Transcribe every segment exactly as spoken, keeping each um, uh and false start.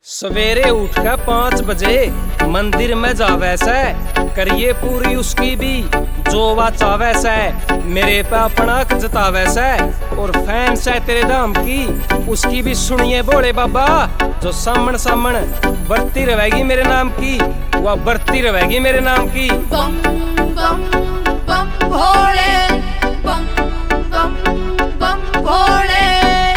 सवेरे उठ कर पाँच बजे मंदिर में जावे से, करिए पूरी उसकी भी जो वा चावे से। मेरे पे अपना जतावे से और फैन से तेरे दाम की उसकी भी सुनिए बोले बाबा। जो सामन सामन बढ़ती रहेगी मेरे नाम की, वह बढ़ती रहेगी मेरे नाम की। बम बम बम भोले, बम बम बम भोले।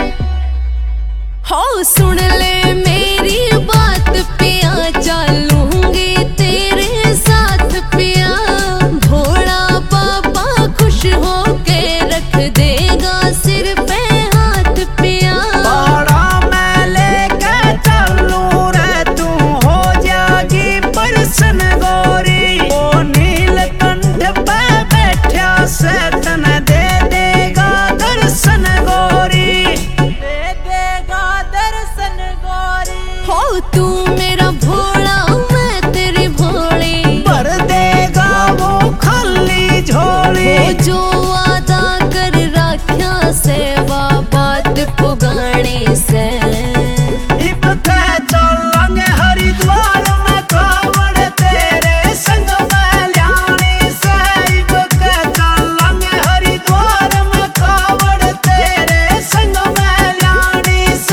हो सुन ले मेरी बात पिया, चलूंगी तेरे साथ पिया। भोला बाबा खुश होके रख देगा सिर पे हाथ पिया। बाड़ा मैं लेके चलूं रे, तू हो जाएगी परसन गोरी। ओ नीलकंठ पे बैठा से तन दे देगा दर्शन गोरी, दे देगा दर्शन गोरी। हो तू मेरा भोला, मैं तेरी भोली। भर देगा वो खाली झोली। वो जो वादा कर रखा से वा बात पुगाने से। इब ते चलेंगे हरिद्वार में कांवड़ तेरे संग में ल्याने से। इब ते चलेंगे हरिद्वार में कांवड़ तेरे संग में ल्याने से।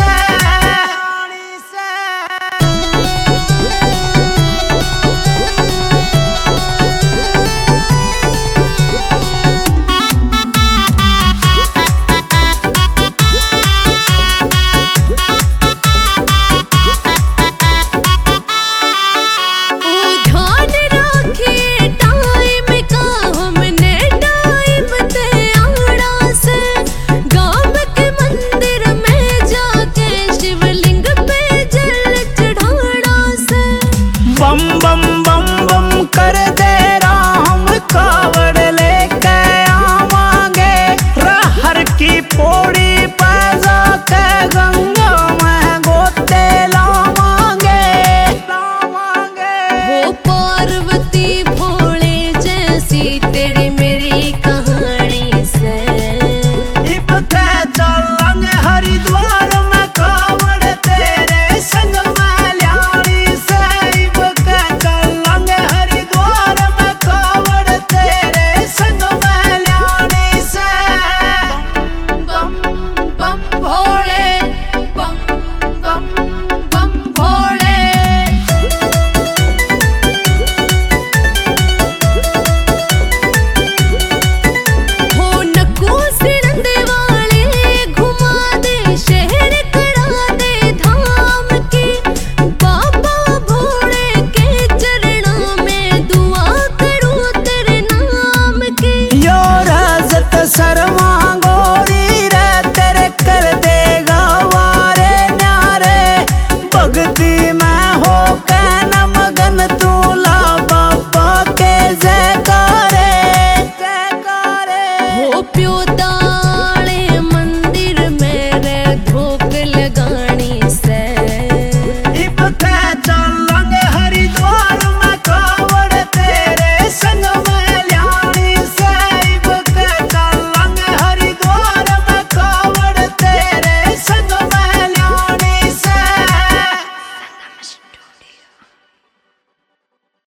ध्यान रखिए टाइम का, हमने टाइम ते आना से। गांव के मंदिर में जाके शिवलिंग पे जल चढ़ाना से। बम बम बम बम कर दे राम, कावड़ लेके आवांगे। रहर की पौड़ी पे जाके गंगा में गोते लावांगे, लावांगे। वो पार्वती भोले जैसी तेरी मेरी कहानी से। इब ते चलेंगे हरिद्वार में कांवड़ तेरे संग में ल्याने से। इब ते चलेंगे हरिद्वार में कांवड़ तेरे संग में ल्याने से। बम बम भोले, बम बम बम भोले। हो नक्कू सिरंदे वाले घुमा दे शहर, करा दे धाम की। बाबा भोले के चरणों में दुआ करूं तेरे नाम की। यो राजत शर्मा गोरी रे, तेरे कर देगा वारे न्यारे। भक्ति में हो के न मगन तू ला बाबा के जयकारे, जयकारे। हो प्योदा